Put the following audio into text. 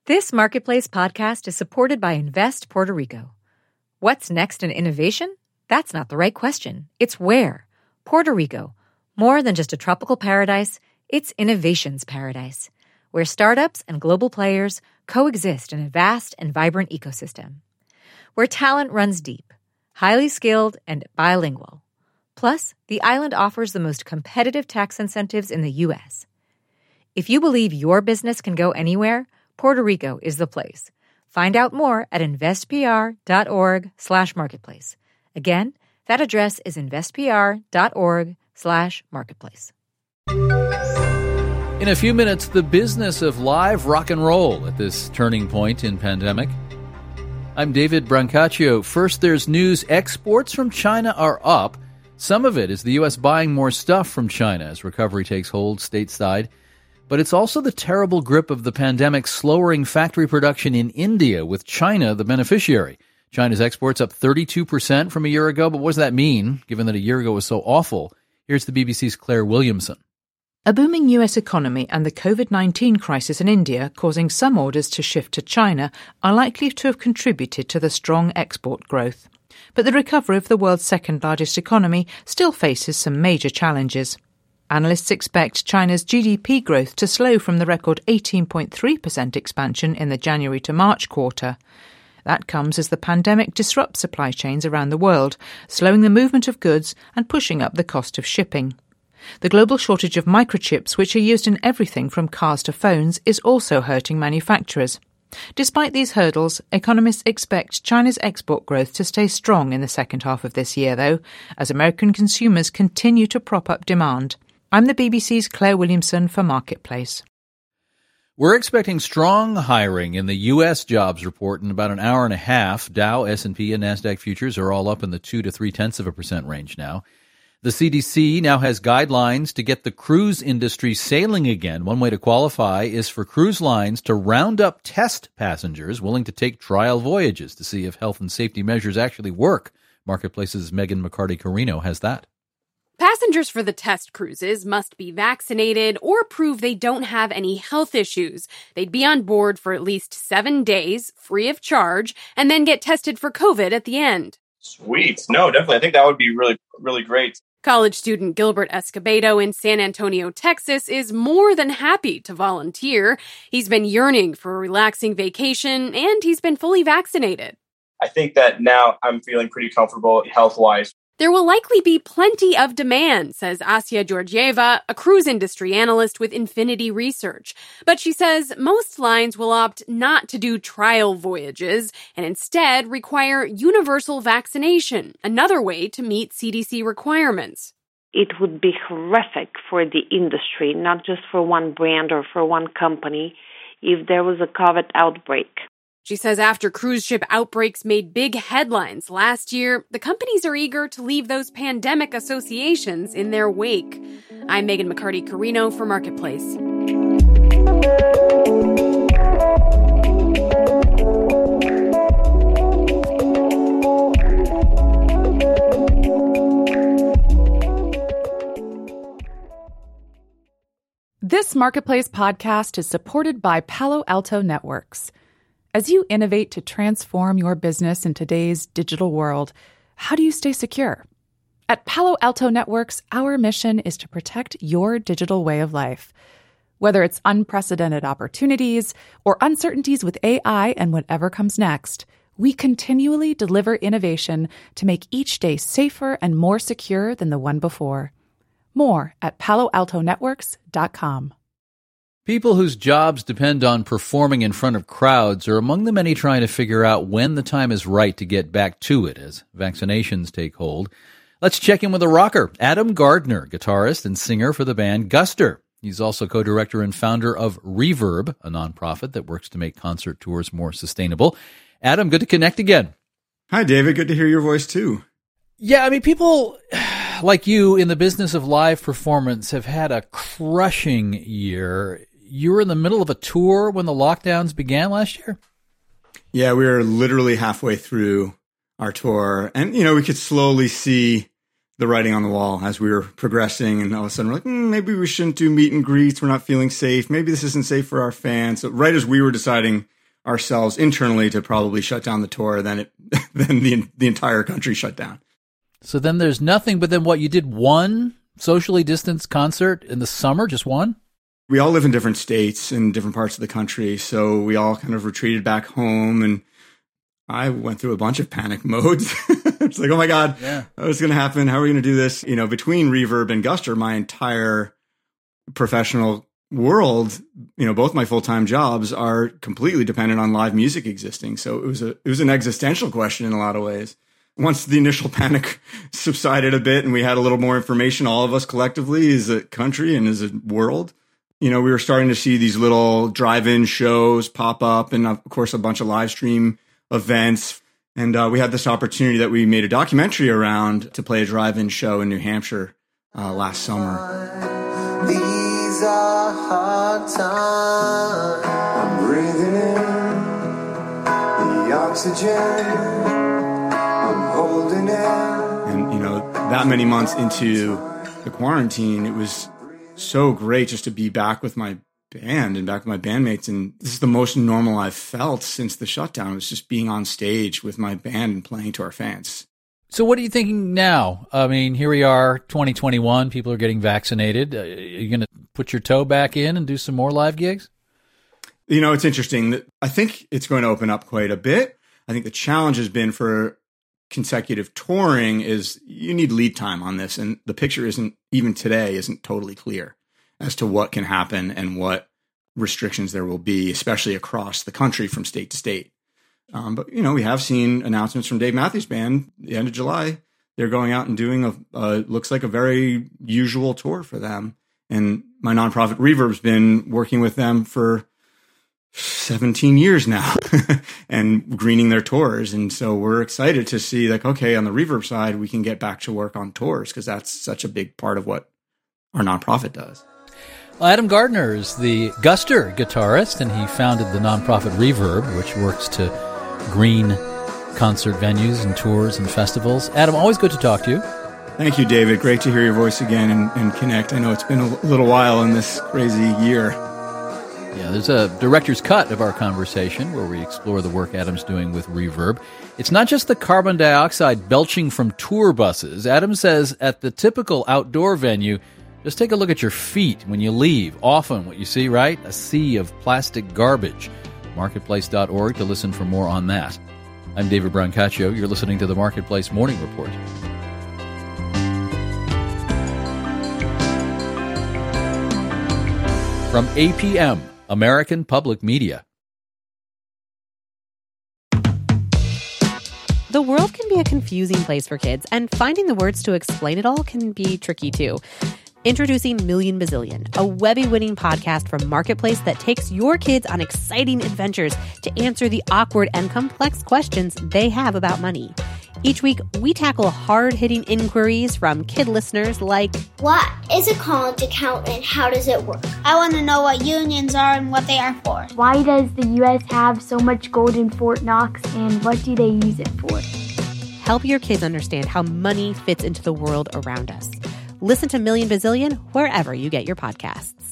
This Marketplace podcast is supported by Invest Puerto Rico. What's next in innovation? That's not the right question. It's where. Puerto Rico. More than just a tropical paradise, it's innovation's paradise, where startups and global players coexist in a vast and vibrant ecosystem. Where talent runs deep, highly skilled, and bilingual. Plus, the island offers the most competitive tax incentives in the U.S. If you believe your business can go anywhere, Puerto Rico is the place. Find out more at investpr.org/marketplace. Again, that address is investpr.org/marketplace. In a few minutes, the business of live rock and roll at this turning point in pandemic. I'm David Brancaccio. First, there's news. Exports from China are up. Some of it is the U.S. buying more stuff from China as recovery takes hold stateside. But it's also the terrible grip of the pandemic slowing factory production in India, with China the beneficiary. China's exports up 32% from a year ago. But what does that mean, given that a year ago was so awful? Here's the BBC's Claire Williamson. A booming U.S. economy and the COVID-19 crisis in India causing some orders to shift to China are likely to have contributed to the strong export growth. But the recovery of the world's second-largest economy still faces some major challenges. Analysts expect China's GDP growth to slow from the record 18.3% expansion in the January to March quarter. That comes as the pandemic disrupts supply chains around the world, slowing the movement of goods and pushing up the cost of shipping. The global shortage of microchips, which are used in everything from cars to phones, is also hurting manufacturers. Despite these hurdles, economists expect China's export growth to stay strong in the second half of this year, though, as American consumers continue to prop up demand. I'm the BBC's Claire Williamson for Marketplace. We're expecting strong hiring in the U.S. jobs report in about an hour and a half. Dow, S&P, and NASDAQ futures are all up in the 2 to 0.3% range now. The CDC now has guidelines to get the cruise industry sailing again. One way to qualify is for cruise lines to round up test passengers willing to take trial voyages to see if health and safety measures actually work. Marketplace's Megan McCarty-Carino has that. Passengers for the test cruises must be vaccinated or prove they don't have any health issues. They'd be on board for at least 7 days, free of charge, and then get tested for COVID at the end. Sweet. No, definitely. I think that would be really, really great. College student Gilbert Escobedo in San Antonio, Texas, is more than happy to volunteer. He's been yearning for a relaxing vacation, and he's been fully vaccinated. I think that now I'm feeling pretty comfortable health-wise. There will likely be plenty of demand, says Asya Georgieva, a cruise industry analyst with Infinity Research. But she says most lines will opt not to do trial voyages and instead require universal vaccination, another way to meet CDC requirements. It would be horrific for the industry, not just for one brand or for one company, if there was a COVID outbreak. She says after cruise ship outbreaks made big headlines last year, the companies are eager to leave those pandemic associations in their wake. I'm Megan McCarty-Carino for Marketplace. This Marketplace podcast is supported by Palo Alto Networks. As you innovate to transform your business in today's digital world, how do you stay secure? At Palo Alto Networks, our mission is to protect your digital way of life. Whether it's unprecedented opportunities or uncertainties with AI and whatever comes next, we continually deliver innovation to make each day safer and more secure than the one before. More at paloaltonetworks.com. People whose jobs depend on performing in front of crowds are among the many trying to figure out when the time is right to get back to it as vaccinations take hold. Let's check in with a rocker, Adam Gardner, guitarist and singer for the band Guster. He's also co-director and founder of Reverb, a nonprofit that works to make concert tours more sustainable. Adam, good to connect again. Hi, David. Good to hear your voice, too. Yeah, I mean, people like you in the business of live performance have had a crushing year. You were in the middle of a tour when the lockdowns began last year? Yeah, we were literally halfway through our tour. And, we could slowly see the writing on the wall as we were progressing. And all of a sudden we're like, maybe we shouldn't do meet and greets. We're not feeling safe. Maybe this isn't safe for our fans. So right as we were deciding ourselves internally to probably shut down the tour, then the entire country shut down. So then there's nothing, but then what, you did one socially distanced concert in the summer, just one? We all live in different states in different parts of the country. So we all kind of retreated back home, and I went through a bunch of panic modes. It's like, oh my God, what's going to happen? How are we going to do this? You know, between Reverb and Guster, my entire professional world, you know, both my full-time jobs are completely dependent on live music existing. So it was an existential question in a lot of ways. Once the initial panic subsided a bit and we had a little more information, all of us collectively as a country and as a world, you know, we were starting to see these little drive-in shows pop up, and of course a bunch of live stream events. And we had this opportunity that we made a documentary around to play a drive-in show in New Hampshire last summer. These are hard times. I'm breathing in the oxygen. I'm holding it. And, you know, that many months into the quarantine, it was so great just to be back with my band and back with my bandmates. And this is the most normal I've felt since the shutdown. It was just being on stage with my band and playing to our fans. So what are you thinking now? I mean, here we are, 2021. People are getting vaccinated. Are you going to put your toe back in and do some more live gigs? You know, it's interesting that I think it's going to open up quite a bit. I think the challenge has been for consecutive touring is you need lead time on this. And the picture isn't totally clear as to what can happen and what restrictions there will be, especially across the country from state to state. But, you know, we have seen announcements from Dave Matthews Band the end of July. They're going out and doing looks like a very usual tour for them. And my nonprofit Reverb's been working with them for 17 years now and greening their tours. And so we're excited to see, like, okay, on the Reverb side, we can get back to work on tours because that's such a big part of what our nonprofit does. Well, Adam Gardner is the Guster guitarist, and he founded the nonprofit Reverb, which works to green concert venues and tours and festivals. Adam, always good to talk to you. Thank you, David. Great to hear your voice again and connect. I know it's been a little while in this crazy year. Yeah, there's a director's cut of our conversation where we explore the work Adam's doing with Reverb. It's not just the carbon dioxide belching from tour buses. Adam says at the typical outdoor venue, just take a look at your feet when you leave. Often what you see, right? A sea of plastic garbage. Marketplace.org to listen for more on that. I'm David Brancaccio. You're listening to the Marketplace Morning Report. From APM, American Public Media. The world can be a confusing place for kids, and finding the words to explain it all can be tricky too. Introducing Million Bazillion, a Webby-winning podcast from Marketplace that takes your kids on exciting adventures to answer the awkward and complex questions they have about money. Each week, we tackle hard-hitting inquiries from kid listeners like, what is a college account and how does it work? I want to know what unions are and what they are for. Why does the U.S. have so much gold in Fort Knox, and what do they use it for? Help your kids understand how money fits into the world around us. Listen to Million Bazillion wherever you get your podcasts.